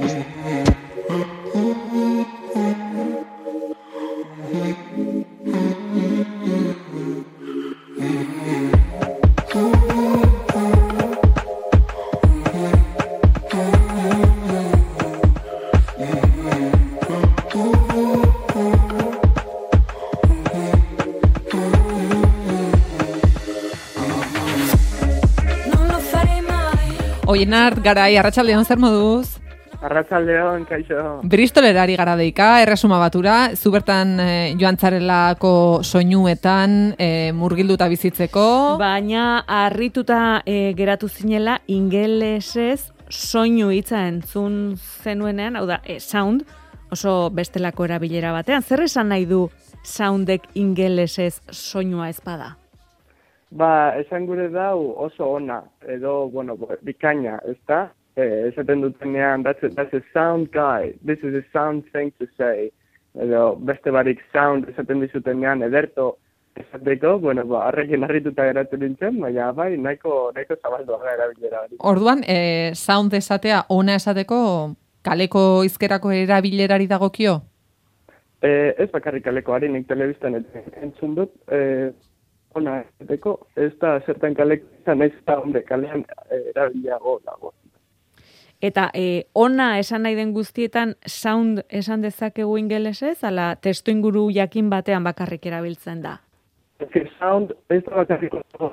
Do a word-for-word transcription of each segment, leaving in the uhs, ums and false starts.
Oienart, garai, arratsaldeon zer moduz? Arratsaldeon, kaixo. Bristolerari gara deika, erresuma batura, zu bertan e, joan zarelako soinuetan e, murgilduta bizitzeko. Baina harrituta e, geratu zinela ingelesez soinu hitza entzun zenuenean, hau da, e, sound, oso bestelako erabilera batean. Zer esan nahi du soundek ingelesez soinua ezpada? Ba, esan gure dau oso ona, edo, bueno, bikaina, ez da? Eh, esaten dutenean, that's a, that's a sound guy, this is a sound thing to say. Edo, beste barik sound esaten dizutenean, ederto esateko, bueno, ba, arrekin harrituta geratu nintzen, baina bai, nahiko, nahiko zabaldu gara erabilera hori. Orduan, eh, sound esatea, ona esateko, kaleko hizkerako erabilerari dagokio? Eh, ez bakarrik kalekoari, nik telebistan entzun dut, eh, ona esateko, ez da zertan kaleko izan ez da onde kalean erabiliago dago. Eta e, ona esan nahi den guztietan sound esan dezakegu ingelesez, ala testu inguru jakin batean bakarrik erabiltzen da? Ez sound ez da bakarrik dago.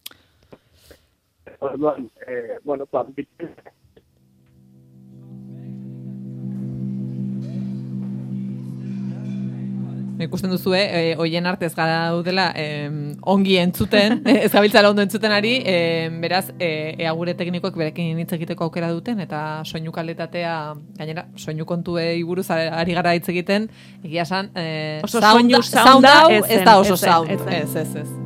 Orduan, eh, bueno, ba, Ikusten duzue, e, oien artez gara daudela e, ongi entzuten, ez gabiltzala ondo entzuten ari, e, beraz, e, ea gure teknikoek berekin hitz egiteko aukera duten, eta soinu kalitatea, gainera, soinu kontuei buruz ari gara hitz egiten, egia esan, e, oso sound, soinu sound sounda hau ez ez zen, da oso ez zen, sound, ez zen. ez, ez, ez.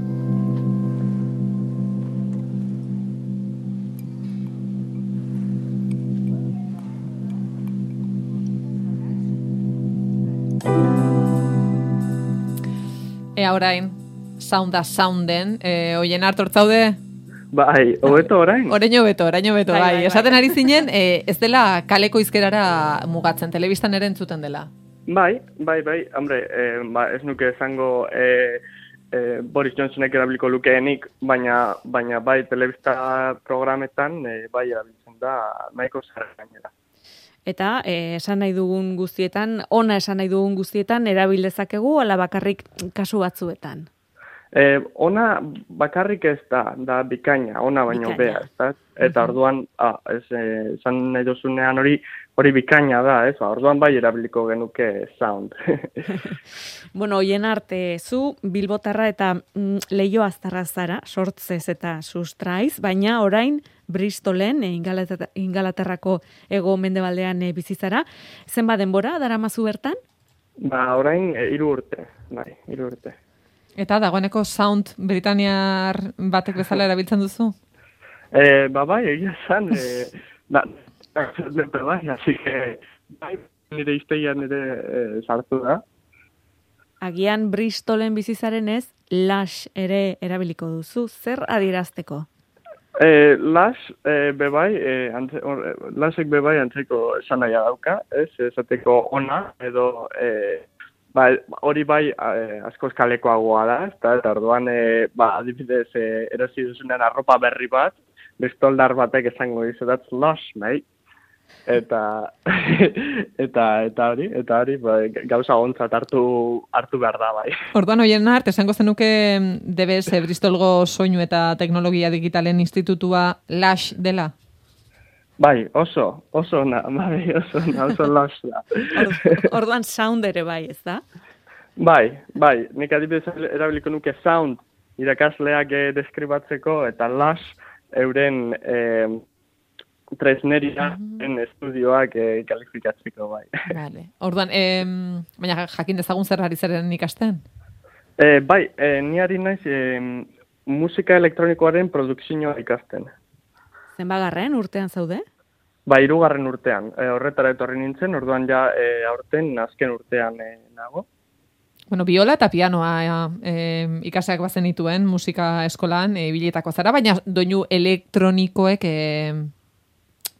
Ea orain, sounda sounden, e, oien hartu hortzaude? bai, hobeto orain? Oraino beto, oraino beto, Bai, bai. bai, bai. Esaten ari zinen, e, ez dela kaleko hizkerara mugatzen, telebistan ere entzuten dela. Bai, bai, bai, hombre, eh, ba, ez nuke esango eh, eh, Boris Johnsonek erabiliko lukeenik, baina, baina bai, telebista programetan eh, bai erabiltzen da nahiko zara gainera. Eta eh, esan nahi dugun guztietan, ona esan nahi dugun guztietan, erabil dezakegu, ala bakarrik kasu batzuetan. Eh, ona bakarrik ez da, da bikaina, ona baino Bikaina. bea, ez da? Eta orduan, ah, ez, eh, esan nahi duzunean hori, hori bikaina da, ez? Ba, orduan bai erabiliko genuke sound. Bueno, oien arte, zu Bilbotarra eta mm, Leio Aztarra zara, sortzez eta sustraiz, baina orain Bristolen, e, Ingalater- Ingalaterrako ego mendebaldean e, bizizara. Zenba denbora daramazu bertan? Ba, orain eh, hiru urte, bai, hiru urte. Eta dagoeneko sound britaniar batek bezala erabiltzen duzu? Eh, ba, bai, egia esan, eh, da, da, da, bai, así que, bai, nire izteian nire eh, sartu da. Agian Bristolen bizizaren ez, Lash ere erabiliko duzu. Zer adierazteko? Eh, las, eh, bebai, eh, antze, or, eh, lasek bebai antzeko esan nahia dauka, ez, esateko ona, edo, eh, ba, hori bai eh, askoz kalekoagoa da, eta, eta orduan, eh, ba, adibidez, eh, erosi duzunean arropa berri bat, bestoldar batek esango dizu, that's lush, mate. Eta, eta, eta hori, eta hori, ba, gauza ontzat hartu, hartu behar da, bai. Orduan, oien art, esango zenuke D B S Bristolgo Soinu eta Teknologia Digitalen Institutua Lash dela? Bai, oso, oso ona, bai, oso ona, oso lush da. Or, orduan sound ere bai, ez da? Bai, bai, nik adibidez erabiliko nuke sound irakasleak eh, deskribatzeko eta lush euren eh, tresneriaren estudioak eh, kalifikatzeko, bai. Vale. Orduan, em, baina jakin dezagun zer ari zeren ikasten? Eh, bai, eh, ni ari naiz eh, musika elektronikoaren produkzioa ikasten. Zenbagarren urtean zaude? Ba, hirugarren urtean, eh, horretara etorri nintzen, orduan ja eh, aurten azken urtean eh, nago. Bueno, biola eta pianoa e, ikaseak bazen dituen musika eskolan e, biletako zara, baina doinu elektronikoek e,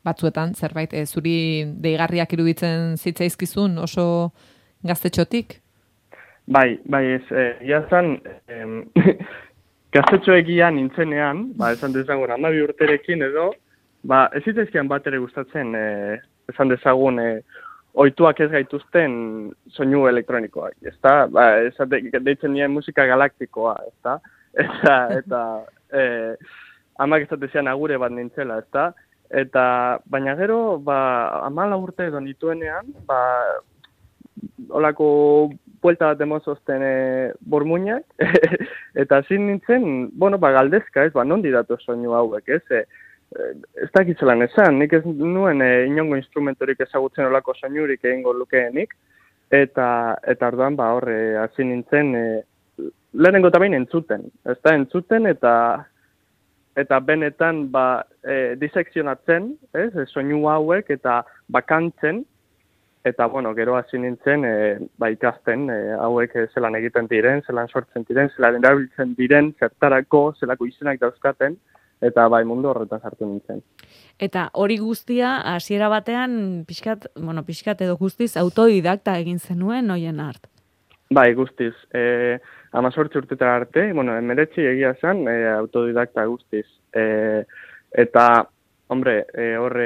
batzuetan zerbait e, zuri deigarriak iruditzen zitzaizkizun oso gaztetxotik? Bai, bai, ez, ia zan, em, gaztetxoegia nintzenean, ba, esan dezagun, hamabi urterekin edo, ba, ez zitzaizkian bat ere gustatzen, e, esan dezagun, e, oituak ez gaituzten soinu elektronikoak, ezta? Ba, esate, deitzen nien musika galaktikoa, ezta? Eta, eta, e, amak esatezian agure bat nintzela, ezta? Eta, baina gero, ba, amala urte edo nituenean, ba, olako buelta bat emozozten e, bormuinak, eta zin nintzen, bueno, ba, galdezka, ez, ba, nondi datu soinu hauek, ez, e, ez dakitzelan esan, nik ez nuen e, inongo instrumentorik ezagutzen olako soinurik egingo lukeenik, eta, eta orduan, ba, horre, hasi nintzen, e, lehenengo eta behin entzuten, ez da, entzuten, eta eta benetan, ba, e, disekzionatzen, ez, e, soinu hauek, eta bakantzen, eta, bueno, gero hasi nintzen, e, ba, ikasten, e, hauek e, zelan egiten diren, zelan sortzen diren, zelan erabiltzen diren, zertarako, zelako izenak dauzkaten, eta bai mundu horretan sartu nintzen. Eta hori guztia, hasiera batean, pixkat, bueno, pixkat edo guztiz, autodidakta egin zenuen hoien hart. Bai, guztiz. E, amazortzi urtetara arte, bueno, emeretzi egia zen, e, autodidakta guztiz. E, eta, hombre, e, horre,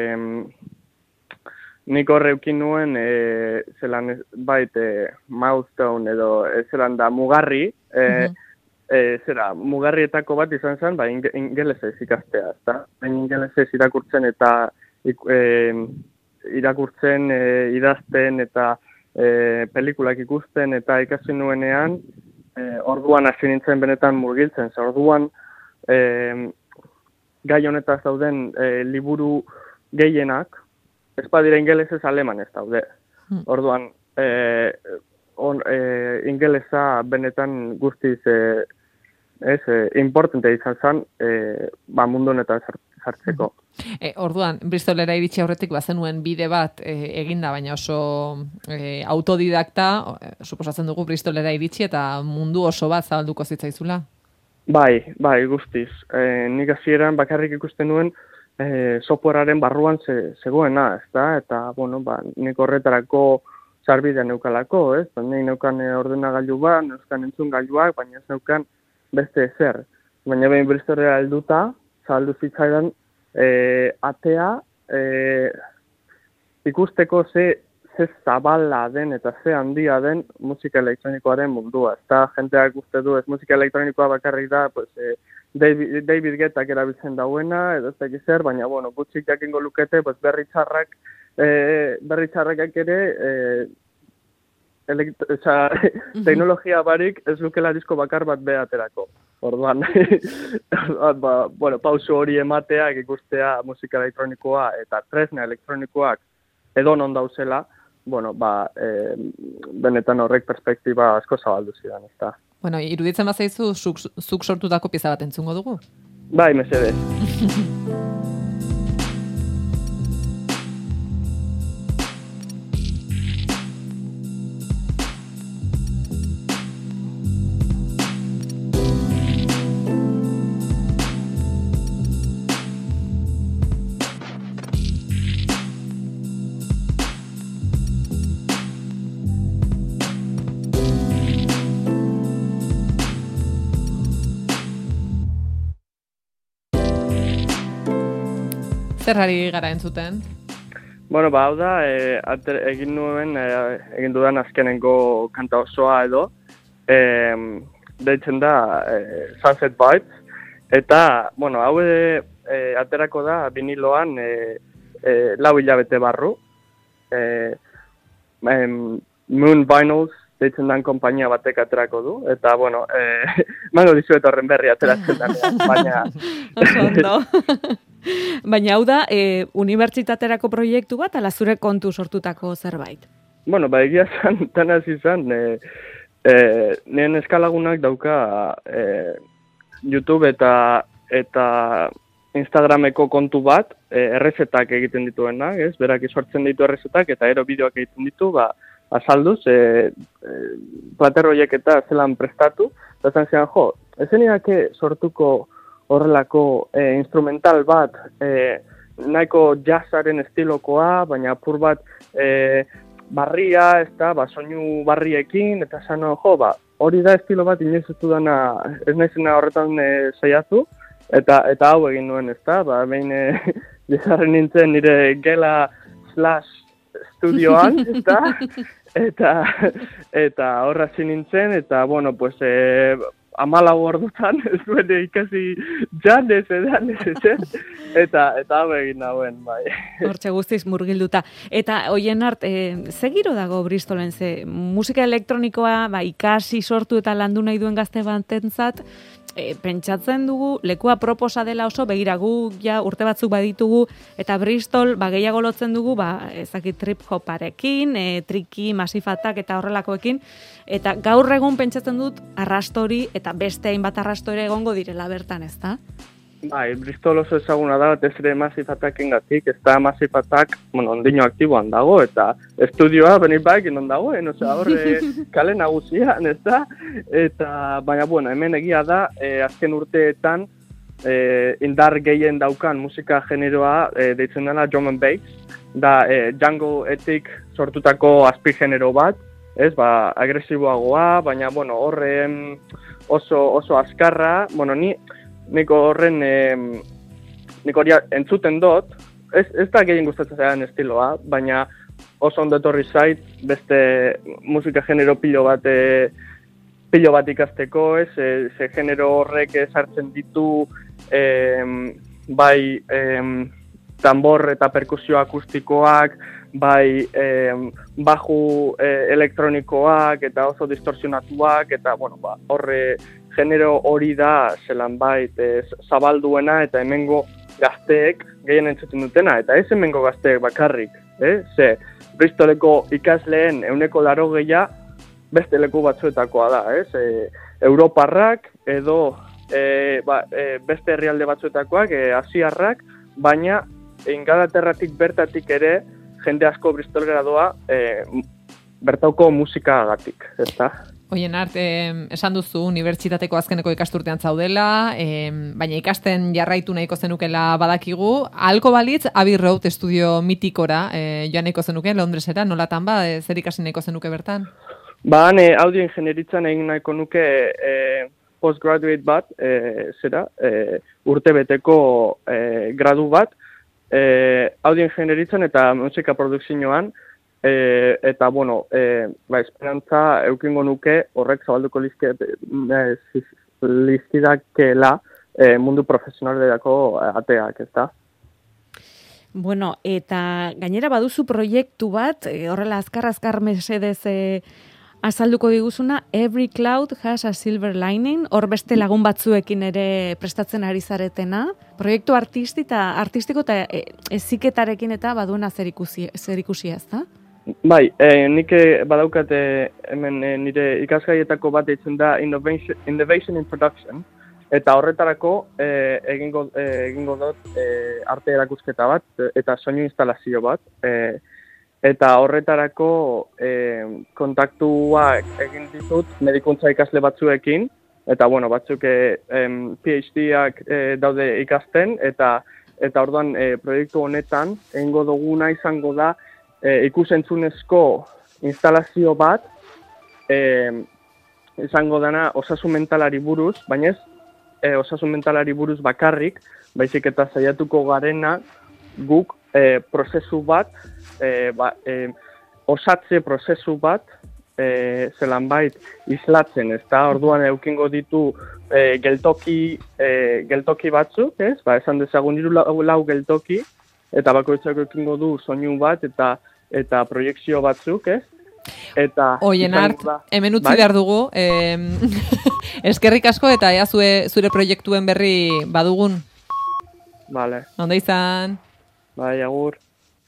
nik horre eukin nuen, e, zelan, bait, e, milestone edo, e, zelan da, mugarri, e, uh-huh. E, zera, mugarrietako bat izan zen, ba, ingelesez ikastea, ezta? Baina ingelesez irakurtzen eta e, irakurtzen, e, idazten eta e, pelikulak ikusten eta ikasi nuenean, e, orduan hasi nintzen benetan murgiltzen, ze orduan e, gai honetaz dauden e, liburu gehienak, ez badira ingelesez alemanez daude. Hmm. Orduan, e, on, e, ingelesa benetan guztiz e, ez, e, importante izan zen, e, ba, mundu honetan sartzeko. E, orduan, Bristolera iritsi aurretik bazenuen bide bat e, eginda, baina oso e, autodidakta, e, suposatzen dugu Bristolera iritsi eta mundu oso bat zabalduko zitzaizula? Bai, bai, guztiz. E, nik hasieran bakarrik ikusten nuen e, softwarearen barruan ze, zegoena, ezta? Eta, bueno, ba, nik horretarako sarbidea neukalako, ez? Nik neukan ordenagailu bat, neuzkan entzun gailuak, baina ez neukan beste ezer. Baina behin Bristolera helduta, zabaldu zitzaidan e, atea e, ikusteko ze, ze zabala den eta ze handia den musika elektronikoaren mundua. Eta jenteak uste du ez musika elektronikoa bakarrik da, pues, e, David, David Guettak erabiltzen dauena, edo ez dakiz zer, baina, bueno, gutxik jakingo lukete, pues, berri txarrak, e, berri txarrakak ere, e, elekt- oza, teknologia barik ez lukela disko bakar bat behaterako. Orduan, ba, bueno, pausu hori emateak ikustea musika elektronikoa eta tresna elektronikoak edo non dauzela, bueno, ba, e, benetan horrek perspektiba asko zabaldu zidan, ezta. Bueno, iruditzen bazaizu, zuk, zuk sortutako pieza bat entzungo dugu? Bai, mesedez. Zerrari gara entzuten? Bueno, ba, hau da, e, ater, egin nuen, e, egin dudan azkenengo kanta osoa edo, e, deitzen da e, Sunset Vibes, eta, bueno, hau e, aterako da viniloan e, e, lau hilabete barru, e, em, Moon Vinyls deitzen dan konpainia batek aterako du, eta, bueno, e, mango dizuet horren berri ateratzen danean, baina... Oso ondo. Baina hau da, e, unibertsitaterako proiektu bat, ala zure kontu sortutako zerbait? Bueno, ba, egia zan, tanaz izan, e, e, nien eskalagunak dauka e, YouTube eta eta Instagrameko kontu bat, e, errezetak egiten dituena, ez? Berak sortzen ditu errezetak eta ero bideoak egiten ditu, ba, azalduz, e, e, plater horiek eta zelan prestatu, eta zan zian, jo, ezen sortuko horrelako e, instrumental bat e, nahiko jazzaren estilokoa, baina apur bat e, barria, ez da, ba, soinu barriekin, eta esan, jo, ba, hori da estilo bat inoiz ez dudana, ez naizena horretan e, saiatu, eta eta hau egin nuen, ez da, ba, behin e, jazarren nintzen nire gela slash studioan, ez da, eta, eta horra hasi nintzen, eta, bueno, pues, e, amalau ordutan, ez duen ikasi janez, edan, ez, ez, eta, eta hau egin nauen, bai. Hortxe guztiz murgilduta. Eta, Oienart, e, ze giro dago Bristolen, ze musika elektronikoa, ba, ikasi sortu eta landu nahi duen gazte batentzat, E, pentsatzen dugu, lekua proposa dela oso, begira gu ja urte batzuk baditugu, eta Bristol ba, gehiago lotzen dugu, ba, ezakit trip hoparekin, e, triki, masifatak eta horrelakoekin, eta gaur egun pentsatzen dut arrastori eta beste hainbat arrastori egongo direla bertan, ez da? Bai, Bristol oso ezaguna da, batez ere masifataken gatik, ez da masifatak, bueno, ondino aktiboan dago, eta estudioa benit baekin non dagoen, osea, horre kale nagusian, ez da? Eta, baina, bueno, hemen egia da, eh, azken urteetan, eh, indar gehien daukan musika generoa, eh, deitzen dela drum and bass, da eh, Django etik sortutako azpi genero bat, ez, ba, agresiboagoa, baina, bueno, horren oso, oso azkarra, bueno, ni, Niko horren, eh, niko hori entzuten dut, ez, ez da gehien gustatzen zaidan estiloa, baina oso ondo etorri zait, beste musika genero pilo bat, eh, pilo bat ikasteko, ez, eh, ze genero horrek sartzen ditu, eh, bai eh, tambor eta perkusio akustikoak, bai eh, baju eh, elektronikoak eta oso distorsionatuak, eta bueno, ba, horre, genero hori da zelan bait e, zabalduena eta hemengo gazteek gehien entzuten dutena, eta ez hemengo gazteek bakarrik, eh? Ze Bristoleko ikasleen ehuneko laurogeia beste leku batzuetakoa da, ez? E, Europarrak edo e, ba, e, beste herrialde batzuetakoak, e, asiarrak, baina Ingalaterratik bertatik ere jende asko Bristolera doa e, bertauko musikagatik, ez da? Oienart, eh, esan duzu unibertsitateko azkeneko ikasturtean zaudela, eh, baina ikasten jarraitu nahiko zenukela badakigu. Ahalko balitz, Abbey Road estudio mitikora eh, joan nahiko zenuke, Londresera, nolatan ba, eh, zer ikasi nahiko zenuke bertan? Ba, ne, audio ingenieritzan egin nahiko nuke eh, postgraduate bat, eh, zera, eh, urtebeteko eh, gradu bat, eh, audio ingenieritzan eta musika produkzioan, E, eta, bueno, e, ba, esperantza eukingo nuke horrek zabalduko lizkidakela e, mundu profesionalerako ateak, ez da? Bueno, eta gainera baduzu proiektu bat, e, horrela azkar-azkar mesedez e, azalduko diguzuna, Every Cloud Has a Silver Lining, hor beste lagun batzuekin ere prestatzen ari zaretena, proiektu artistita, artistiko eta e, eziketarekin eta baduena zer ikusi, zer ikusia, ez da? Bai, eh, nik badaukate hemen eh, nire ikasgaietako bat deitzen da Innovation, Innovation in Production, eta horretarako eh, egingo, eh, egingo dut eh, arte erakusketa bat eta soinu instalazio bat, eh, eta horretarako eh, kontaktuak egin ditut medikuntza ikasle batzuekin, eta bueno, batzuk eh, PhD-ak eh, daude ikasten, eta eta orduan eh, proiektu honetan egingo duguna izango da E, ikusentzunezko instalazio bat e, izango dana osasun mentalari buruz, baina ez e, osasun mentalari buruz bakarrik, baizik eta saiatuko garena guk e, prozesu bat, e, ba, e, osatze prozesu bat, e, zelan bait islatzen, ez da, orduan eukingo ditu e, geltoki, e, geltoki batzuk, ez, ba, esan dezagun hiru lau, lau geltoki, eta bakoitzak eukingo du soinu bat eta eta proiekzio batzuk, ez? Eta Oienart, hemen utzi bai? Behar dugu, eh, eskerrik asko eta ea zue, zure proiektuen berri badugun. Vale. Ondo izan. Bai, agur.